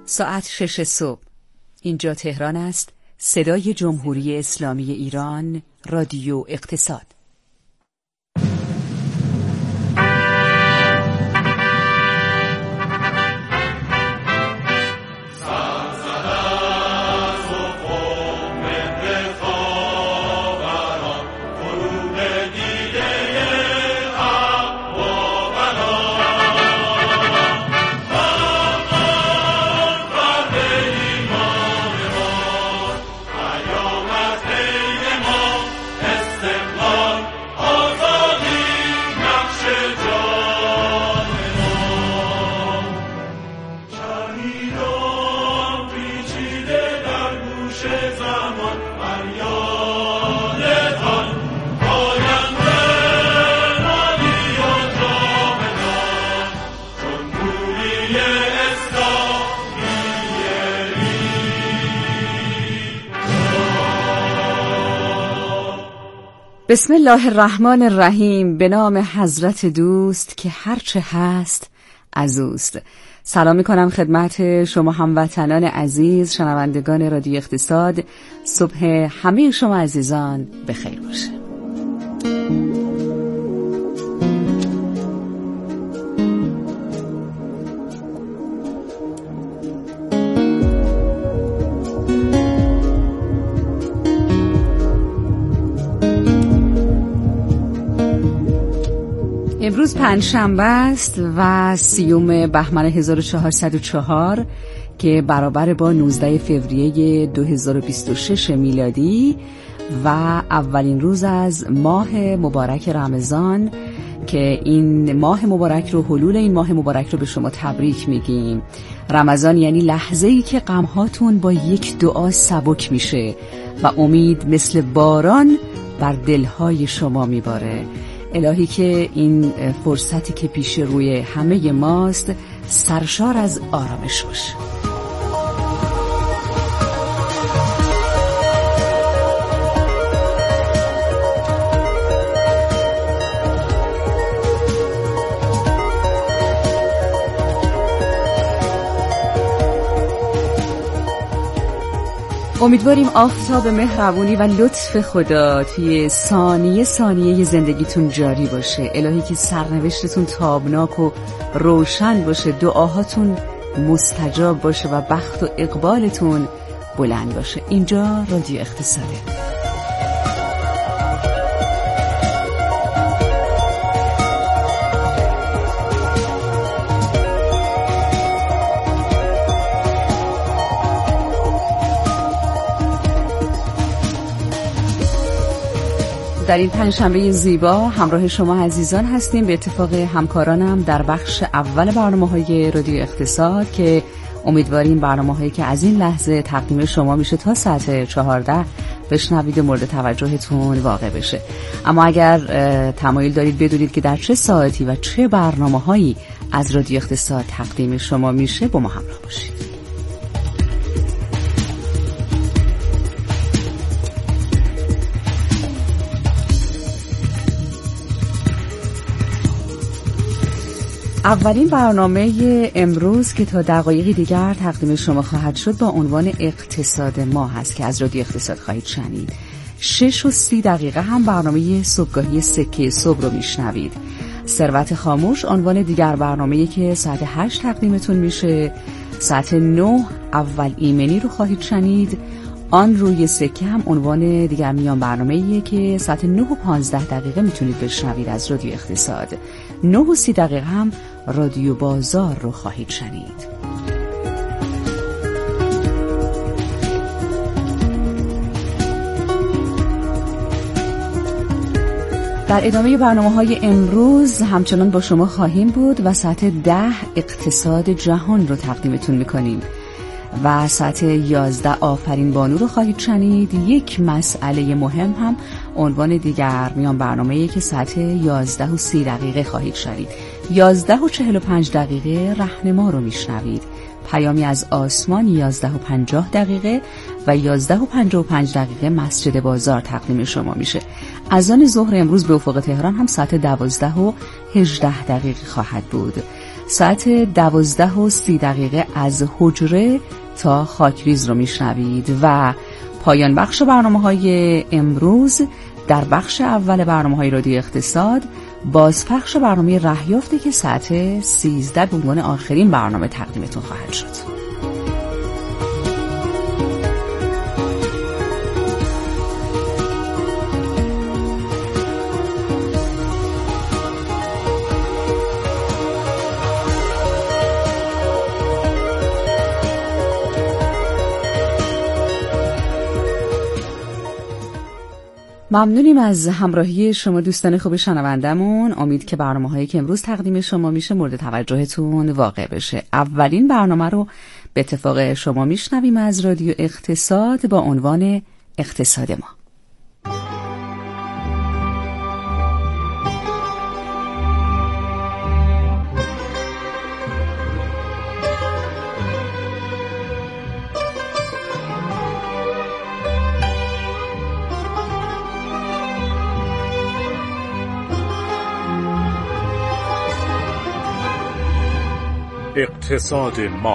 ساعت 6 صبح. اینجا تهران است. صدای جمهوری اسلامی ایران، رادیو اقتصاد. بسم الله الرحمن الرحیم. به نام حضرت دوست که هرچه هست از اوست. سلام میکنم خدمت شما هموطنان عزیز، شنوندگان رادیو اقتصاد. صبح همه شما عزیزان بخیر باشه. امروز پنجشنبه است و 30 بهمن 1404 که برابر با 19 فوریه 2026 میلادی و اولین روز از ماه مبارک رمضان که این ماه مبارک رو، حلول این ماه مبارک رو به شما تبریک میگیم. رمضان یعنی لحظه‌ای که غم‌هاتون با یک دعا سبک میشه و امید مثل باران بر دلهای شما میباره. الهی که این فرصتی که پیش روی همه ماست سرشار از آرامش باشه. امیدواریم آفتاب مهربونی و لطف خدا توی ثانیه زندگیتون جاری باشه. الهی که سرنوشتتون تابناک و روشن باشه، دعاهاتون مستجاب باشه و بخت و اقبالتون بلند باشه. اینجا رادیو اقتصاده. در این پنجشنبه زیبا همراه شما عزیزان هستیم، به اتفاق همکارانم در بخش اول برنامه‌های رادیو اقتصاد که امیدواریم برنامه‌هایی که از این لحظه تقدیم شما میشه تا ساعت 14 بشنوید و مورد توجهتون واقع بشه. اما اگر تمایل دارید بدونید که در چه ساعتی و چه برنامه‌هایی از رادیو اقتصاد تقدیم شما میشه، با ما همراه باشید. اولین برنامه امروز که تا دقایقی دیگر تقدیم شما خواهد شد با عنوان اقتصاد ما هست که از رادیو اقتصاد خواهید شنید. 6:30 هم برنامه صبحگاهی سکه صبح رو میشنوید. ثروت خاموش عنوان دیگر برنامه‌ای که ساعت 8 تقدیمتون میشه. ساعت 9 اول ایمنی رو خواهید شنید. آن روی سکه هم عنوان دیگر میان برنامه‌ایه که ساعت 9:15 میتونید بشنوید از رادیو اقتصاد. 9:30 هم رادیو بازار رو خواهید شنید. در ادامه برنامه‌های امروز همچنان با شما خواهیم بود و ساعت 10 اقتصاد جهان رو تقدیمتون میکنیم و ساعت 11 آفرین بانو رو خواهید شنید. یک مسئله مهم هم عنوان دیگر میان برنامه‌ای که ساعت 11:30 خواهید شنید. 11:45 رهنما رو میشنوید. پیامی از آسمان 11:50 و 11:55 مسجد بازار تقدیم شما میشه. اذان ظهر امروز به افق تهران هم ساعت 12:18 خواهد بود. ساعت 12:30 از حجره تا خاکریز رو میشنوید و پایان بخش برنامه‌های امروز در بخش اول برنامه‌های رادیو اقتصاد بازپخش برنامه رهیافته که ساعت 13 به عنوان آخرین برنامه تقدیمتون خواهد شد. ممنونیم از همراهی شما دوستان خوب شنوندمون. امید که برنامه‌هایی که امروز تقدیم شما میشه مورد توجهتون واقع بشه. اولین برنامه رو به اتفاق شما میشنویم از رادیو اقتصاد با عنوان اقتصاد ما. اقتصاد ما.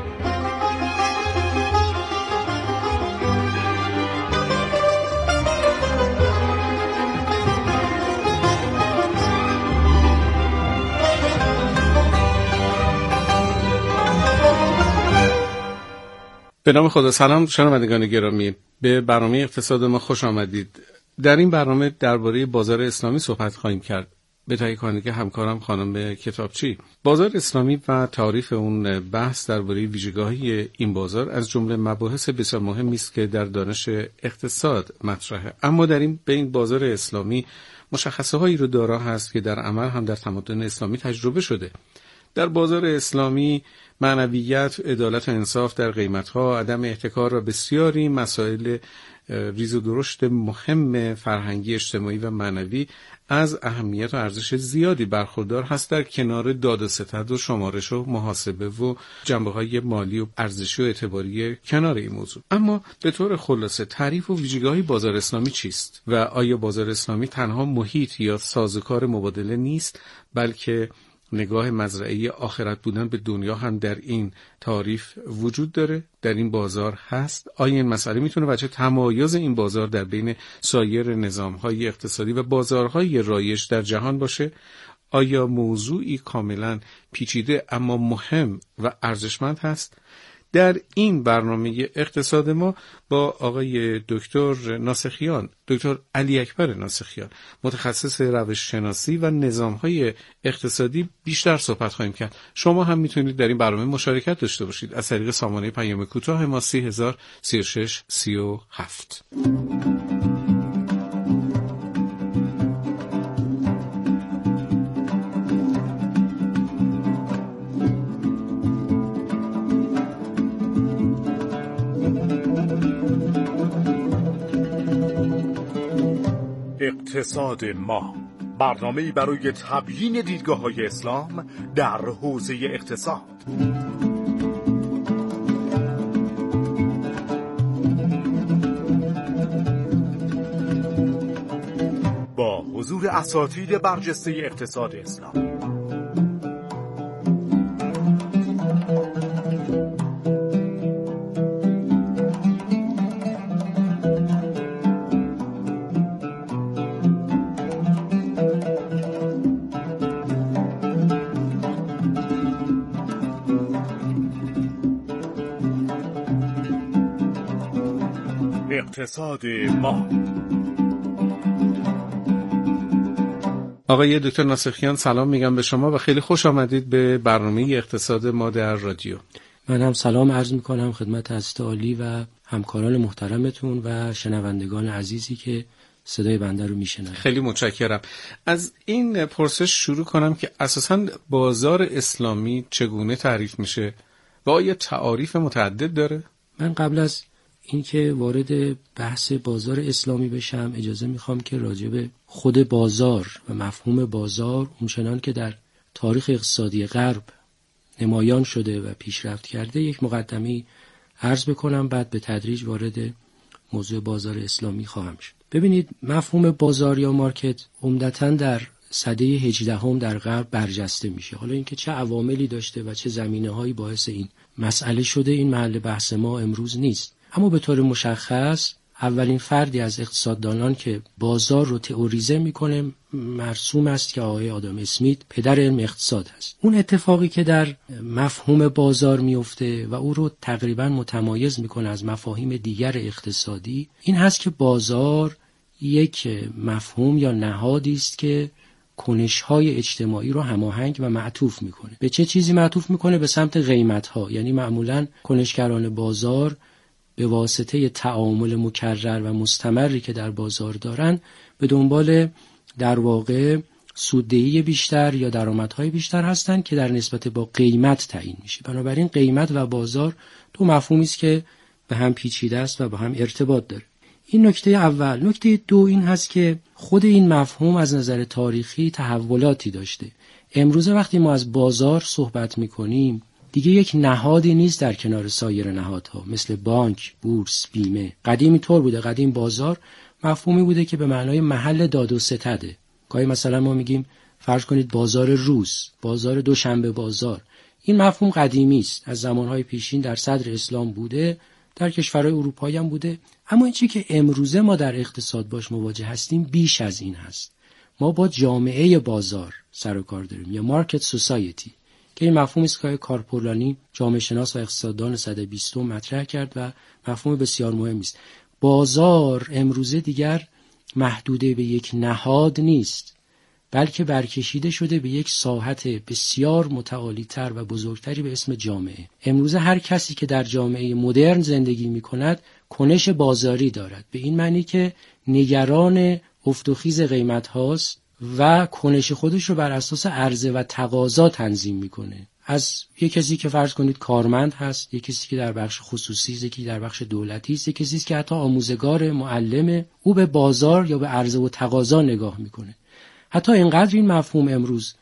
به نام خدا. سلام شنوندگان گرامی، به برنامه اقتصاد ما خوش آمدید. در این برنامه درباره بازار اسلامی صحبت خواهیم کرد به تهیه کننده همکارم خانم کتابچی. بازار اسلامی و تعریف اون بحث درباره ویژگی‌های این بازار از جمله مباحث بسیار مهمی است که در دانش اقتصاد مطرحه. اما در این بازار اسلامی مشخصه‌هایی رو دارا هست که در عمل هم در تمدن اسلامی تجربه شده. در بازار اسلامی معنویت، عدالت و انصاف در قیمت‌ها، عدم احتکار و بسیاری مسائل ریز و درشت مهم فرهنگی، اجتماعی و معنوی از اهمیت و ارزش زیادی برخوردار هست در کنار داد و ستد و شمارش و محاسبه و جنبه‌های مالی و ارزشی و اعتباری کنار این موضوع. اما به طور خلاصه تعریف و ویژگی‌های بازار اسلامی چیست و آیا بازار اسلامی تنها محیط یا سازوکار مبادله نیست، بلکه نگاه مزرعه آخرت بودن به دنیا هم در این تعریف وجود داره، در این بازار هست؟ آیا این مسئله میتونه وجه تمایز این بازار در بین سایر نظام‌های اقتصادی و بازارهای رایج در جهان باشه؟ آیا موضوعی کاملا پیچیده اما مهم و ارزشمند هست؟ در این برنامه اقتصاد ما با آقای دکتر ناسخیان، دکتر علی اکبر ناسخیان، متخصص روش شناسی و نظام‌های اقتصادی بیشتر صحبت خواهیم کرد. شما هم میتونید در این برنامه مشارکت داشته باشید از طریق سامانه پیام کوتاه ما 303637. اقتصاد ما، برنامه‌ای برای تبیین دیدگاه‌های اسلام در حوزه اقتصاد. با حضور اساتید برجسته اقتصاد اسلام. اقتصاد ما. آقای دکتر ناسخیان سلام میگم به شما و خیلی خوش آمدید به برنامه اقتصاد ما در رادیو. من هم سلام عرض میکنم خدمت حضرت عالی و همکاران محترمتون و شنوندگان عزیزی که صدای بنده رو میشنوند. خیلی متشکرم. از این پرسش شروع کنم که اساساً بازار اسلامی چگونه تعریف میشه و آیا تعاریف متعدد داره؟ من قبل از اینکه وارد بحث بازار اسلامی بشم اجازه میخوام که راجع به خود بازار و مفهوم بازار اونچنان که در تاریخ اقتصادی غرب نمایان شده و پیشرفت کرده یک مقدمه‌ای عرض بکنم، بعد به تدریج وارد موضوع بازار اسلامی خواهم شد. ببینید، مفهوم بازار یا مارکت عمدتاً در سده 18 در غرب برجسته میشه. حالا اینکه چه عواملی داشته و چه زمینه‌هایی باعث این مسئله شده این محل بحث ما امروز نیست. اما به طور مشخص اولین فردی از اقتصاددانان که بازار رو تئوریزه میکنه مرسوم است که آقای آدم اسمیت، پدر علم اقتصاد هست. اون اتفاقی که در مفهوم بازار میفته و او رو تقریبا متمایز میکنه از مفاهیم دیگر اقتصادی این هست که بازار یک مفهوم یا نهادی است که کنش‌های اجتماعی رو هماهنگ و معطوف میکنه. به چه چیزی معطوف میکنه؟ به سمت قیمت‌ها. یعنی معمولاً کنشگران بازار به واسطه تعامل مکرر و مستمری که در بازار دارن به دنبال در واقع سوددهی بیشتر یا درآمدهای بیشتر هستن که در نسبت با قیمت تعیین میشه. بنابراین قیمت و بازار دو مفهومی است که به هم پیچیده است و با هم ارتباط داره. این نکته اول. نکته دو این هست که خود این مفهوم از نظر تاریخی تحولاتی داشته. امروزه وقتی ما از بازار صحبت میکنیم دیگه یک نهادی نیست در کنار سایر نهادها مثل بانک، بورس، بیمه. قدیم اینطور بوده. قدیم بازار مفهومی بوده که به معنای محل داد و ستده. گاهی مثلا ما میگیم فرض کنید بازار روز، بازار دوشنبه بازار. این مفهوم قدیمی است. از زمانهای پیشین در صدر اسلام بوده، در کشورهای اروپایی هم بوده. اما این چیزی که امروزه ما در اقتصاد باش مواجه هستیم بیش از این هست. ما با جامعه بازار سر و کار داریم یا مارکت سوسایتی که این مفهومی است که کارپولانی جامعه شناس و اقتصاددان سده 20 مطرح کرد و مفهوم بسیار مهمی است. بازار امروزه دیگر محدوده به یک نهاد نیست، بلکه برکشیده شده به یک ساحت بسیار متعالی‌تر و بزرگتری به اسم جامعه. امروزه هر کسی که در جامعه مدرن زندگی می‌کند کنش بازاری دارد، به این معنی که نگران افت و خیز قیمت هاست و کنش خودش رو بر اساس عرضه و تقاضا تنظیم میکنه. از یک کسی که فرض کنید کارمند هست، یک کسی که در بخش خصوصی است، یکی در بخش دولتی است، یک کسی که حتی آموزگار، معلمه، او به بازار یا به عرضه و تقاضا نگاه میکنه. حتی اینقدر این مفهوم امروز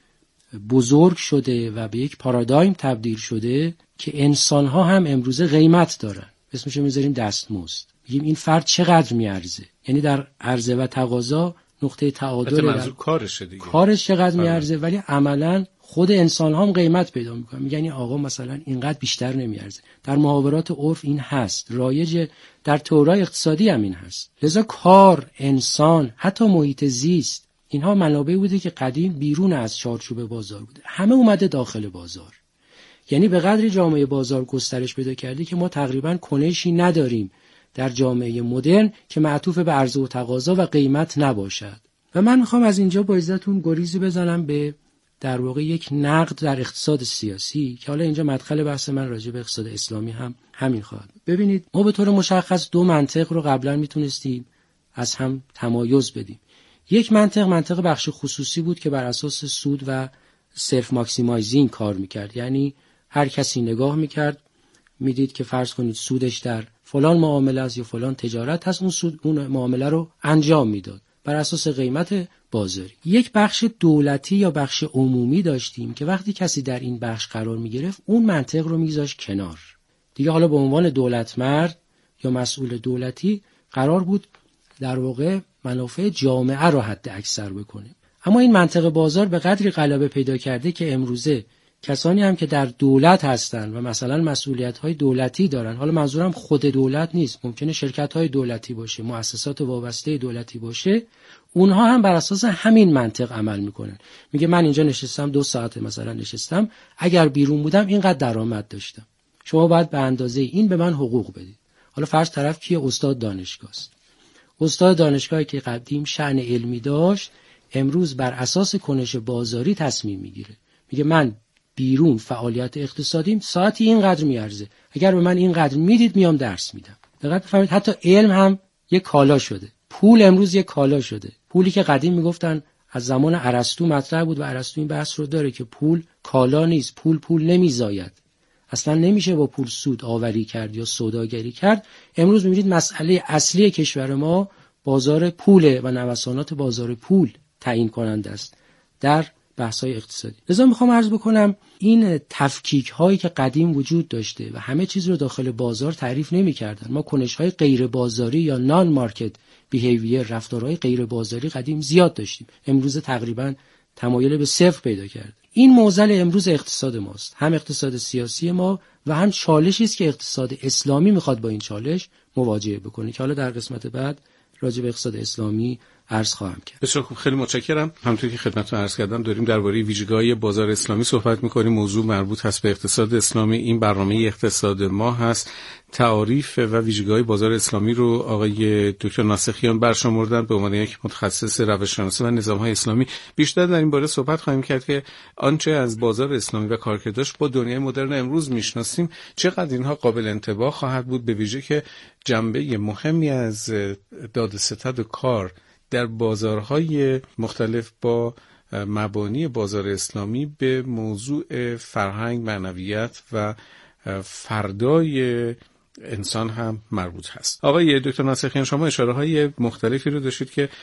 بزرگ شده و به یک پارادایم تبدیل شده که انسان‌ها هم امروزه قیمت دارن. اسمش رو میذاریم دستمزد. میگیم این فرد چقدر میارزه. یعنی در عرضه و تقاضا نقطه تعادل منظور کارشه دیگه. کارش چقدر میارزه، ولی عملاً خود انسان ها هم قیمت پیدا میکنن. میگن این آقا مثلا اینقدر بیشتر نمیارزه. در محاورات عرف این هست، رایج در تئوری اقتصادی هم این هست. لذا کار، انسان، حتی محیط زیست، اینها منابعی بوده که قدیم بیرون از چارچوب بازار بوده، همه اومده داخل بازار. یعنی به قدری جامعه بازار گسترش پیدا کرده که ما تقریبا کنشی نداریم در جامعه مدرن که معطوف به عرضه و تقاضا و قیمت نباشد. و من میخوام از اینجا با اجازهتون گریزی بزنم به در واقع یک نقد در اقتصاد سیاسی که حالا اینجا مدخل بحث من راجع به اقتصاد اسلامی هم همین خواهد. ببینید ما به طور مشخص دو منطق رو قبلا میتونستیم از هم تمایز بدیم. یک منطق بخش خصوصی بود که بر اساس سود و سلف ماکسیمایزینگ کار میکرد. یعنی هر کسی نگاه میکرد میدید که فرض کنید سودش در فلان معامله است یا فلان تجارت هست، اون معامله رو انجام میداد بر اساس قیمت بازاری. یک بخش دولتی یا بخش عمومی داشتیم که وقتی کسی در این بخش قرار میگرفت اون منطق رو میذاشت کنار. دیگه حالا به عنوان دولت مرد یا مسئول دولتی قرار بود در واقع منافع جامعه رو حد اکثر بکنه. اما این منطق بازار به قدری غلبه پیدا کرده که امروزه کسانی هم که در دولت هستن و مثلا مسئولیت‌های دولتی دارن، حالا منظورم خود دولت نیست، ممکنه شرکت‌های دولتی باشه، مؤسسات وابسته دولتی باشه، اونها هم بر اساس همین منطق عمل میکنن. میگه من اینجا نشستم 2 ساعت مثلا نشستم، اگر بیرون بودم اینقدر درآمد داشتم، شما باید به اندازه این به من حقوق بدید. حالا فرض طرف کیه؟ استاد دانشگاه است. استاد دانشگاهی که قدیم شأن علمی داشت امروز بر اساس کنش بازاری تصمیم میگیره. میگه من بیرون فعالیت اقتصادیم ساعتی اینقدر میارزه، اگر به من اینقدر میدید میام درس میدم. دقت بفرمایید حتی علم هم یک کالا شده. پول امروز یک کالا شده. پولی که قدیم میگفتن از زمان ارسطو مطرح بود و ارسطو این بحث رو داره که پول کالا نیست، پول نمیزاید. اصلا نمیشه با پول سود آوری کرد یا سوداگری کرد. امروز میبینید مسئله اصلی کشور ما بازار پوله و نوسانات بازار پول تعیین کننده است در بحث‌های اقتصادی. لذا میخوام عرض بکنم این تفکیک هایی که قدیم وجود داشته و همه چیز رو داخل بازار تعریف نمی‌کردن. ما کنش‌های غیر بازاری یا نان مارکت بیهیویر، رفتارهای غیر بازاری قدیم زیاد داشتیم. امروز تقریبا تمایل به صفر پیدا کرده. این معضل امروز اقتصاد ماست، هم اقتصاد سیاسی ما و هم چالشی است که اقتصاد اسلامی میخواد با این چالش مواجهه بکنه که حالا در قسمت بعد راجع به اقتصاد اسلامی عرض خواهم کرد. بسیار خوب، خیلی متشکرم. همونطوری که خدمتتون عرض کردم داریم درباره ویژگی‌های بازار اسلامی صحبت می‌کنیم. موضوع مربوط هست به اقتصاد اسلامی. این برنامه اقتصاد ما هست. تعریف و ویژگی‌های بازار اسلامی رو آقای دکتر ناسخیان برشمردن به عنوان یک متخصص روش‌شناسی و نظام‌های اسلامی. بیشتر در این باره صحبت خواهیم کرد که آنچه از بازار اسلامی و کارکردش با دنیای مدرن امروز میشناسیم چقدر اینها قابل انطباق خواهد بود، به ویژه که جنبه مهمی از داد و ستد و کار در بازارهای مختلف با مبانی بازار اسلامی به موضوع فرهنگ، معنویت و فردای انسان هم مربوط هست. آقای دکتر ناسخیان، شما اشاره‌های مختلفی رو داشتید که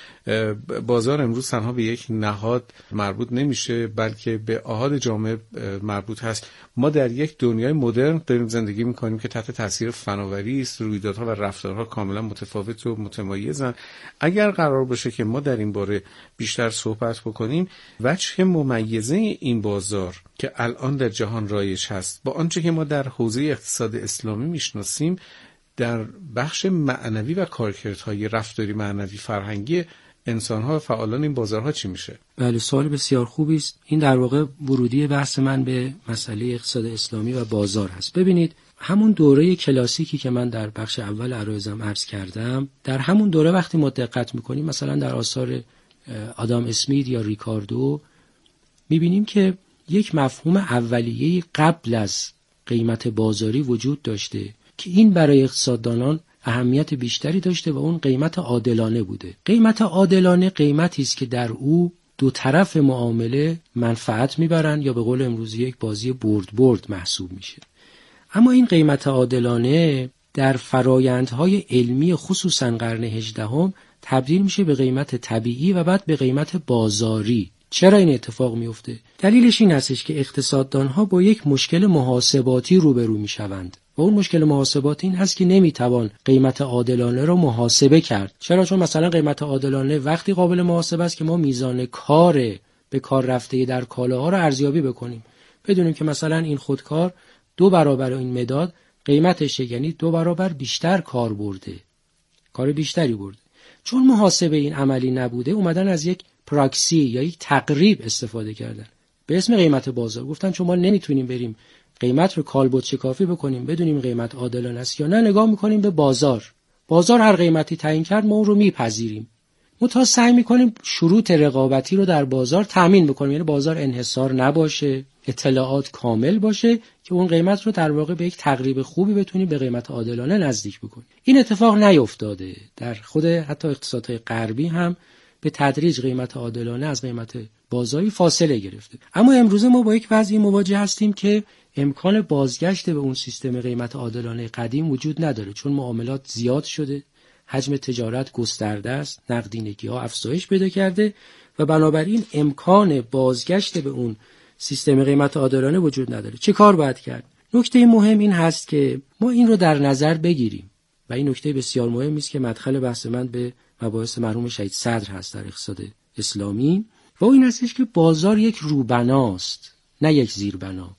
بازار امروز تنها به یک نهاد مربوط نمیشه بلکه به احاد جامعه مربوط هست. ما در یک دنیای مدرن داریم زندگی می‌کنیم که تحت تاثیر فناوری است، رویدادها و رفتارها کاملا متفاوت و متمایزن. اگر قرار باشه که ما در این باره بیشتر صحبت بکنیم، وجه ممیزه این بازار که الان در جهان رایج هست با آنچه که ما در حوزه اقتصاد اسلامی میشناسیم در بخش معنوی و کارکردهای رفتاری معنوی فرهنگی انسان‌ها و فعالان این بازارها چی میشه؟ بله، سوال بسیار خوبی است. این در واقع ورودی بحث من به مسئله اقتصاد اسلامی و بازار هست. ببینید، همون دوره کلاسیکی که من در بخش اول عرایزم عرض کردم، در همون دوره وقتی ما دقت می‌کنیم مثلا در آثار آدام اسمیت یا ریکاردو می‌بینیم که یک مفهوم اولیه‌ای قبل از قیمت بازاری وجود داشته که این برای اقتصاددانان اهمیت بیشتری داشته و اون قیمت عادلانه بوده. قیمت عادلانه قیمتی است که در او دو طرف معامله منفعت میبرن یا به قول امروزی یک بازی برد محسوب میشه. اما این قیمت عادلانه در فرایندهای علمی خصوصا قرن 18 تبدیل میشه به قیمت طبیعی و بعد به قیمت بازاری. چرا این اتفاق میفته؟ دلیلش این هستش که اقتصاددانها با یک مشکل محاسباتی روبرو میشوند و اون مشکل محاسباتی این هست که نمیتوان قیمت عادلانه رو محاسبه کرد. چرا؟ چون مثلا قیمت عادلانه وقتی قابل محاسبه است که ما میزان کار به کار رفته در کالاها رو ارزیابی بکنیم، بدونیم که مثلا این خودکار 2 برابر این مداد قیمتشه، یعنی 2 برابر بیشتر کار برده، کار بیشتری برده. چون محاسبه این عملی نبوده اومدن از یک پراکسی یا یک تقریب استفاده کردن به اسم قیمت بازار. گفتن چون ما نمیتونیم بریم قیمت رو کالبد شکافی بکنیم بدونیم قیمت عادلانه است یا نه، نگاه میکنیم به بازار هر قیمتی تعیین کرد ما اون رو میپذیریم. ما سعی میکنیم شروط رقابتی رو در بازار تامین بکنیم، یعنی بازار انحصار نباشه، اطلاعات کامل باشه که اون قیمت رو در واقع به یک تقریب خوبی بتونیم به قیمت عادلانه نزدیک بکنیم. این اتفاق نیفتاده. در خود حتی اقتصادهای غربی هم به تدریج قیمت عادلانه از قیمت بازاری فاصله گرفته. اما امروزه ما با یک وضعی مواجه هستیم که امکان بازگشت به اون سیستم قیمت عادلانه قدیم وجود نداره، چون معاملات زیاد شده، حجم تجارت گسترده است، نقدینگی‌ها افزایش پیدا کرده و بنابراین امکان بازگشت به اون سیستم قیمت عادلانه وجود نداره. چه کار باید کرد؟ نکته مهم این هست که ما این رو در نظر بگیریم و این نکته بسیار مهمی است که مدخل بحث من به مباحث مرحوم شهید صدر هست در اقتصاد اسلامی و این هستش که بازار یک روبناست نه یک زیربنا.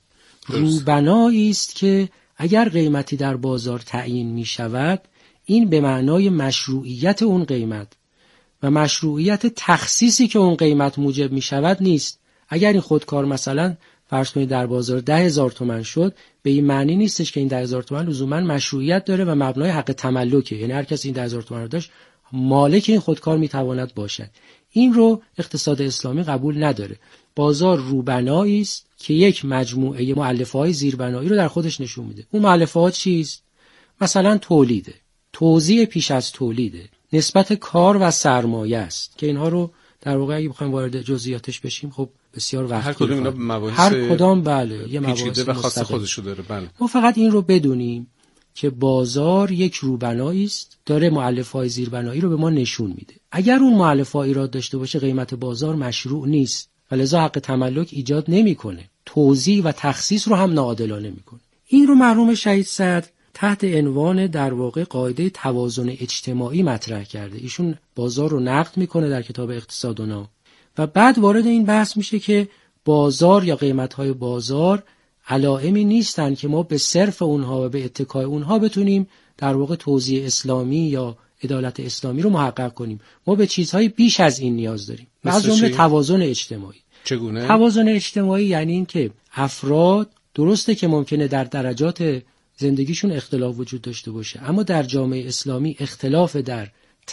روبنایی است که اگر قیمتی در بازار تعیین می شود این به معنای مشروعیت اون قیمت و مشروعیت تخصیصی که اون قیمت موجب می شود نیست. اگر این خودکار مثلا فرض کنید در بازار 10,000 تومان شد، به این معنی نیستش که این 10,000 تومان لزوما مشروعیت داره و مبنای حق تملکه، یعنی هر کسی این 10,000 تومان رو داشت مالک این خودکار میتواند باشد. این رو اقتصاد اسلامی قبول نداره. بازار روبنایی است که یک مجموعه مؤلفه‌های زیربنایی رو در خودش نشون میده. اون مؤلفه‌ها چیست؟ مثلا تولیده، توزیع پیش از تولیده، نسبت کار و سرمایه است که اینها رو در واقع اگه بخوایم وارد جزئیاتش بشیم خب بسیار وقت هر کدوم اینا مباحث هر کدام بله یه مباحث و خاص خودشو داره. بله. ما فقط این رو بدونیم که بازار یک روبنایی است، داره مؤلفه‌های زیربنایی رو به ما نشون میده. اگر اون مؤلفه‌ها ایراد داشته باشه قیمت بازار مشروع نیست و لذا حق تملک ایجاد نمیکنه، توزیع و تخصیص رو هم ناعادلانه میکنه. این رو مرحوم شهید صدر تحت عنوان در واقع قاعده توازن اجتماعی مطرح کرده. ایشون بازار رو نقد میکنه در کتاب اقتصادنا و بعد وارد این بحث میشه که بازار یا قیمت‌های بازار علائمی نیستن که ما به صرف اونها و به اتکای اونها بتونیم در واقع توزیع اسلامی یا عدالت اسلامی رو محقق کنیم. ما به چیزهای بیش از این نیاز داریم. از جمله توازن اجتماعی. چگونه؟ توازن اجتماعی یعنی این که افراد درسته که ممکنه در درجات زندگیشون اختلاف وجود داشته باشه، اما در جامعه اسلامی اختلاف در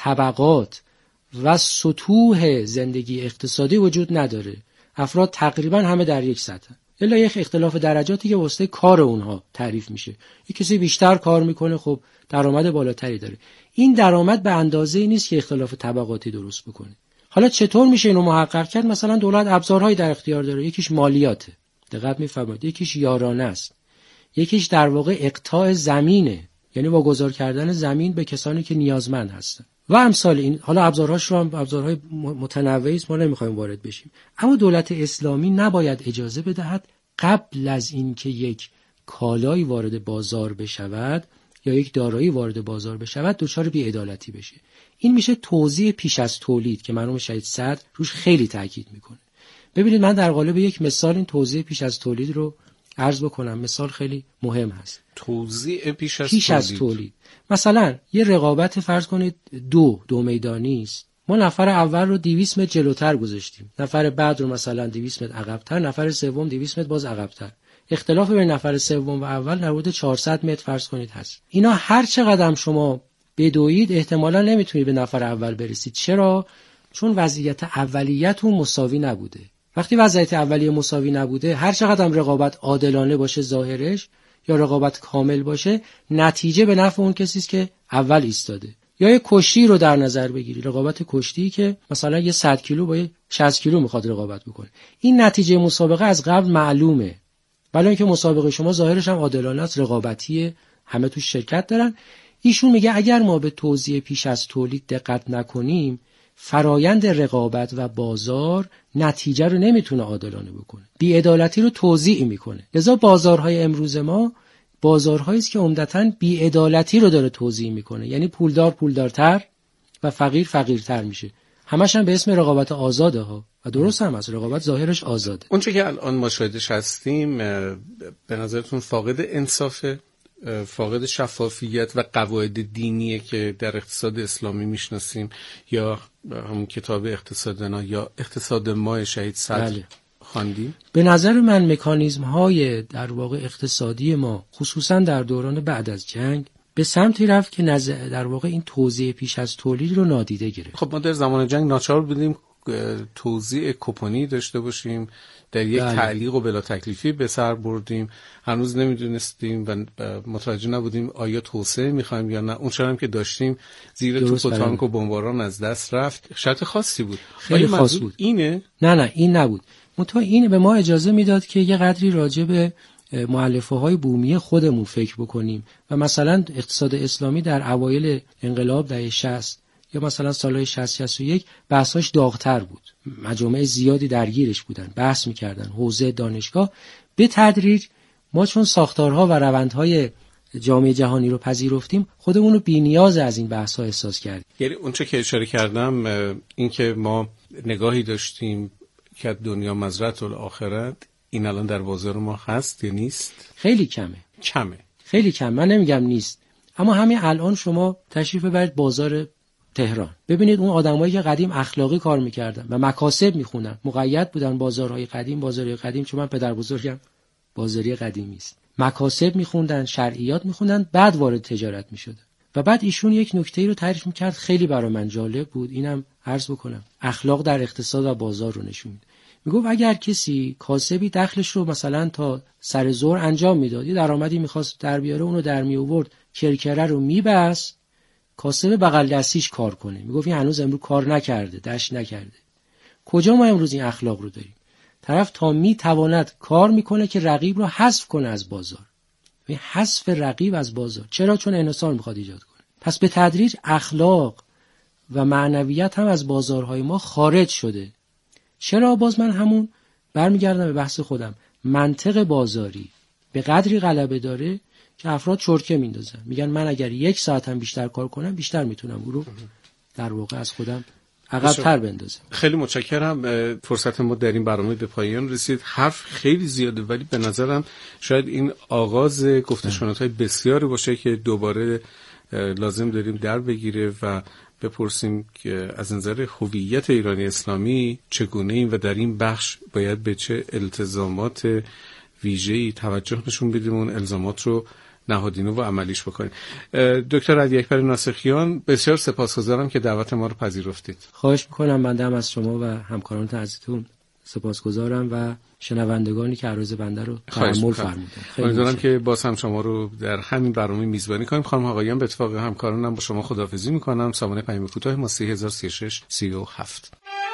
طبقات و سطوح زندگی اقتصادی وجود نداره. افراد تقریبا همه در یک سطح، الا یک اختلاف درجاتی که واسه کار اونها تعریف میشه. یک کسی بیشتر کار میکنه، خب درآمد بالاتری داره. این درآمد به اندازه‌ای نیست که اختلاف طبقاتی درست بکنه. حالا چطور میشه اینو محقق کرد؟ مثلا دولت ابزارهایی در اختیار داره. یکیش مالیاته، دقت میفرمایید، یکیش یارانه است، یکیش در واقع اقطاع زمینه، یعنی واگذار کردن زمین به کسانی که نیازمند هستن و امثال این. حالا ابزارهاش رو هم ابزارهای متنوعی است، ما نمیخوایم وارد بشیم. اما دولت اسلامی نباید اجازه بدهد قبل از اینکه یک کالایی وارد بازار بشود یا یک دارایی وارد بازار بشود دچار بی‌عدالتی بشه. این میشه توزیع پیش از تولید که مرحوم شهید صدر روش خیلی تاکید میکنه. ببینید من در قالب یک مثال این توزیع پیش از تولید رو عرض بکنم. مثال خیلی مهم هست. توزیع پیش از تولید. مثلا یه رقابت فرض کنید دو میدانی است. ما نفر اول رو 200 متر جلوتر گذاشتیم، نفر بعد رو مثلا 200 متر عقب‌تر، نفر سوم 200 متر باز عقب‌تر. اختلاف بین نفر سوم و اول در حدود 400 متر فرض کنید هست. اینا هر چقدر شما بدوید احتمالاً نمیتونید به نفر اول برسید. چرا؟ چون وضعیت اولیه‌تون مساوی نبوده. وقتی وضعیت اولیه مساوی نبوده، هر چقدر هم رقابت عادلانه باشه ظاهرش یا رقابت کامل باشه، نتیجه به نفع اون کسی است که اول ایستاده. یا یه کشتی رو در نظر بگیری، رقابت کشتی که مثلا یه 100 کیلو با یه 60 کیلو میخواد رقابت بکنه. این نتیجه مسابقه از قبل معلومه. ولی اینکه مسابقه شما ظاهرش هم عادلانه است، رقابتیه، همه توش شرکت دارن. ایشون میگه اگر ما به توزیع پیش از تولید دقت نکنیم، فرایند رقابت و بازار نتیجه رو نمیتونه عادلانه بکنه، بی‌عدالتی رو توزیع میکنه. لذا بازارهای امروز ما بازارهایی است که عمدتاً بی‌عدالتی رو داره توزیع میکنه، یعنی پولدار پولدارتر و فقیر فقیرتر میشه. همش هم به اسم رقابت آزاده ها و درست هم است، رقابت ظاهرش آزاده. اونچه که الان ما شاهدش هستیم به نظرتون فاقد انصافه، فاقد شفافیت و قواعد دینیه که در اقتصاد اسلامی میشناسیم، یا همون کتاب اقتصادنا یا اقتصاد ما شهید صدر خواندیم؟ به نظر من مکانیزم های در واقع اقتصادی ما خصوصا در دوران بعد از جنگ به سمتی رفت که در واقع این توزیع پیش از تولید رو نادیده گرفت. خب ما در زمان جنگ ناچار بودیم توزیع کوپنی داشته باشیم، در یک تعلیق و بلا تکلیفی به سر بردیم. هنوز نمیدونستیم و متوجه نبودیم آیا توسعه میخوایم یا نه. اون چرام که داشتیم زیر توپ و تانک و بمباران از دست رفت. شرط خاصی بود. خیلی خاص بود. اینه؟ نه این نبود. منتها این به ما اجازه میداد که یه قدری راجع به مؤلفه‌های بومی خودمون فکر بکنیم و مثلا اقتصاد اسلامی در اوایل انقلاب دهه 60 یا مثلا سالهای 60-61 بحثاش داغ‌تر بود. مجامع زیادی درگیرش بودن، بحث می‌کردن، حوزه دانشگاه. به تدریج ما چون ساختارها و روندهای جامعه جهانی رو پذیرفتیم، خودمون رو بی‌نیاز از این بحث‌ها احساس کردیم. یعنی اونچه که اشاره کردم این که ما نگاهی داشتیم که دنیا مزرعه الاخرت، این الان در بازار ما هست یا نیست؟ خیلی کمه. خیلی کم. من نمیگم نیست، اما همین الان شما تشریف ببرید بازار تهران، ببینید اون آدمایی که قدیم اخلاقی کار میکردن و مکاسب میخونن، مقید بودن بازارهای قدیم، چون من پدر بزرگم بازاری قدیمی است، مکاسب میخوندن، شرعیات میخوندن، بعد وارد تجارت میشدن. و بعد ایشون یک نکته‌ای رو تعریف میکرد خیلی برای من جالب بود، اینم عرض بکنم. اخلاق در اقتصاد و بازار رو نشون میده. میگفت اگر کسی کاسبی دخلش رو مثلا تا سر ظهر انجام میداد، یه درآمدی میخواست در بیاره، اونو در می آورد، کرکره رو میبست، کاسب بغل دستیش کار کنه. میگفت این هنوز امروز کار نکرده، دشت نکرده. کجا ما امروز این اخلاق رو داریم؟ طرف تا میتواند کار میکنه که رقیب رو حذف کنه از بازار. این حذف رقیب از بازار چرا؟ چون انحصار میخواد ایجاد کنه. پس به تدریج اخلاق و معنویت هم از بازارهای ما خارج شده. چرا؟ باز من همون برمیگردم به بحث خودم. منطق بازاری به قدری غلبه داره که افراد چرکه میندازن، میگن من اگر 1 ساعت هم بیشتر کار کنم بیشتر میتونم او رو در واقع از خودم عقب‌تر بندازه. خیلی متشکرم. فرصت ما در این برنامه به پایان رسید. حرف خیلی زیاده ولی به نظرم شاید این آغاز گفتشنات‌های بسیاری باشه که دوباره لازم داریم در بگیره و بپرسیم که از نظر هویت ایرانی اسلامی چگونه ایم و در این بخش باید به چه التزامات ویژه‌ای توجه نشون بدیم، اون الزامات رو نهادینه و عملیش بکنیم. دکتر علی اکبر ناسخیان، بسیار سپاسگزارم که دعوت ما رو پذیرفتید. خواهش میکنم. بنده هم از شما و همکاران عزیزتون سپاسگزارم و شنوندگانی که عرض بنده رو تحمل فرمودن. امیدوارم که باز هم شما رو در همین برنامه میزبانی کنیم. خانم آقایان، به اتفاق همکارانم با شما خداحافظی میکنم. سامانه پیام کوتاه ما 303637.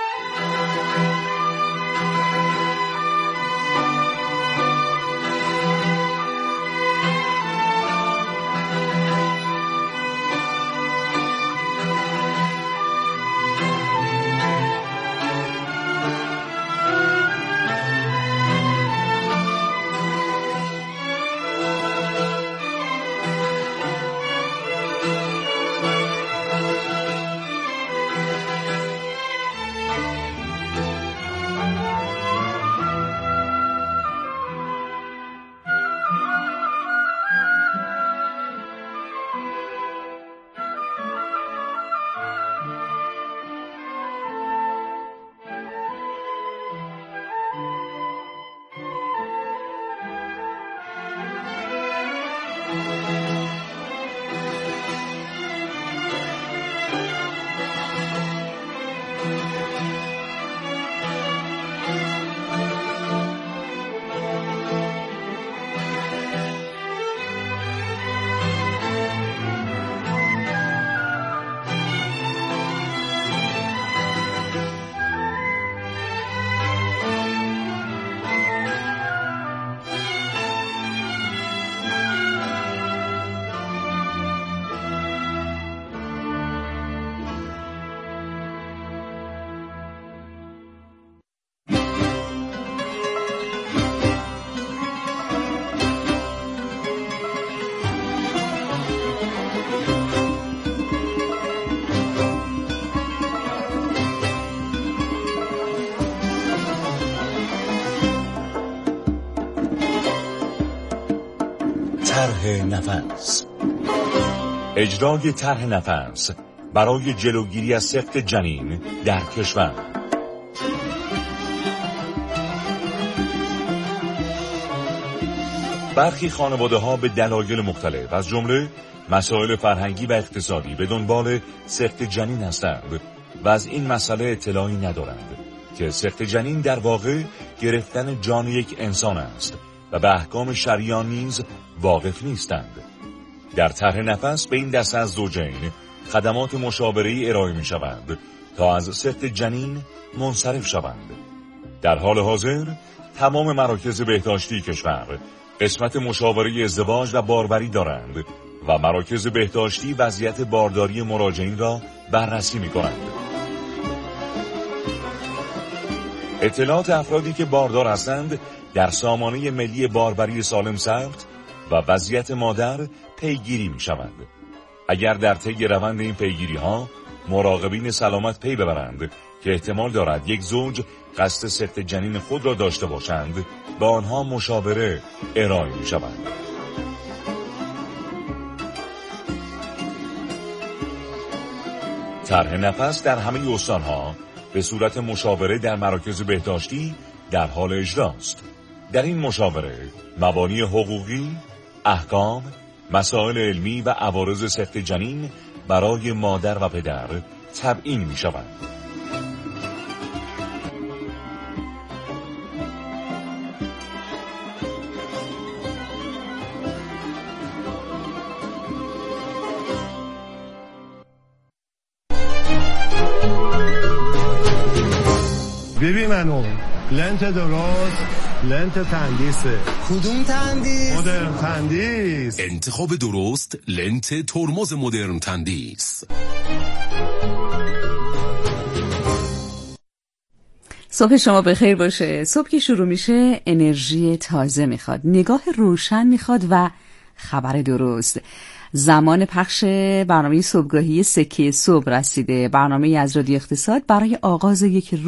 طرح نفس. اجرای طرح نفس برای جلوگیری از سقط جنین در کشور. برخی خانواده‌ها به دلایل مختلف از جمله مسائل فرهنگی و اقتصادی به دنبال سقط جنین هستند و از این مسئله اطلاعی ندارند که سقط جنین در واقع گرفتن جان یک انسان است و به احکام شرعی نیز واقف نیستند. در طرح نفس به این دسته از زوجین خدمات مشاوره‌ای ارائه می شوند تا از سقط جنین منصرف شوند. در حال حاضر تمام مراکز بهداشتی کشور قسمت مشاوره ازدواج و باروری دارند و مراکز بهداشتی وضعیت بارداری مراجعین را بررسی می کنند. اطلاعات افرادی که باردار هستند در سامانه ملی باروری سالم ثبت و وضعیت مادر پیگیری می شوند. اگر در طی روند این پیگیری ها مراقبین سلامت پی ببرند که احتمال دارد یک زوج قصد سقط جنین خود را داشته باشند، با آنها مشاوره ارائه می شوند. طرح نفس در همه استانها به صورت مشاوره در مراکز بهداشتی در حال اجراست. در این مشاوره مبانی حقوقی، احکام، مسائل علمی و عوارض سقط جنین برای مادر و پدر تبیین می شوند. ببین منو لنت درست، لنت تندیسه. کدوم تندیس؟ مدرن تندیس. انتخاب درست لنت ترمز مدرن تندیس. صبح شما بخیر باشه. صبح که شروع میشه انرژی تازه میخواد، نگاه روشن میخواد و خبر درست. زمان پخش برنامه صبحگاهی سکه صبح رسیده. برنامه از رادیو اقتصاد برای آغاز یک